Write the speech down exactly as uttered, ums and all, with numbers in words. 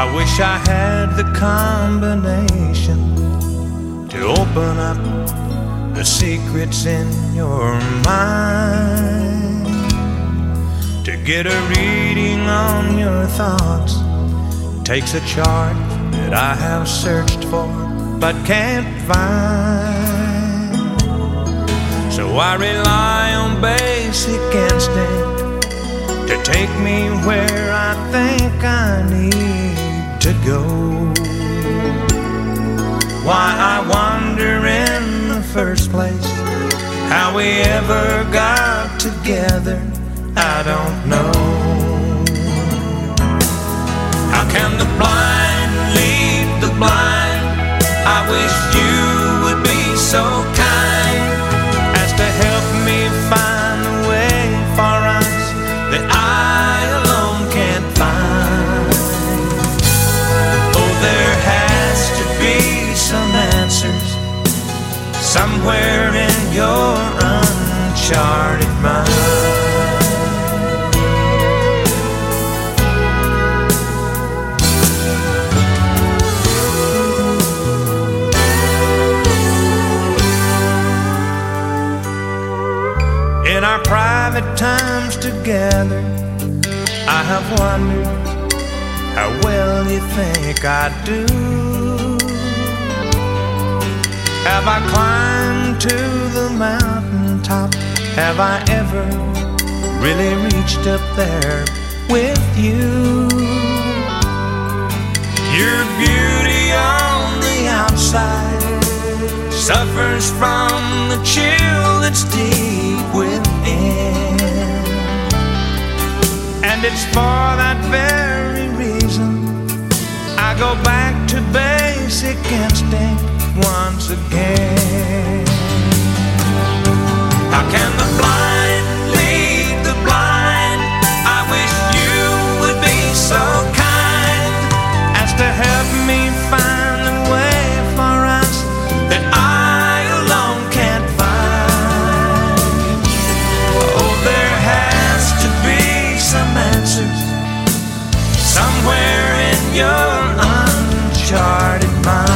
I wish I had the combination to open up the secrets in your mind, to get a reading on your thoughts. Takes a chart that I have searched for but can't find. So I rely on basic instinct to take me where I think I need to go. Why I wonder in the first place, how we ever got together, I don't know. How can the blind lead the blind? I wish you would be so kind as to help me find a way for us that I alone can't find. Oh, there has to be some answers somewhere in your uncharted mind. In our private times together, I have wondered how well you think I do. Have I climbed to the mountaintop? Have I ever really reached up there with you? Your beauty on the outside suffers from the chill that's deep within, and it's for that very reason I go back to basic instinct once again. How can the blind lead the blind? I wish you would be so kind as to help me find a way for us that I alone can't find. Oh, there has to be some answers somewhere in your uncharted mind.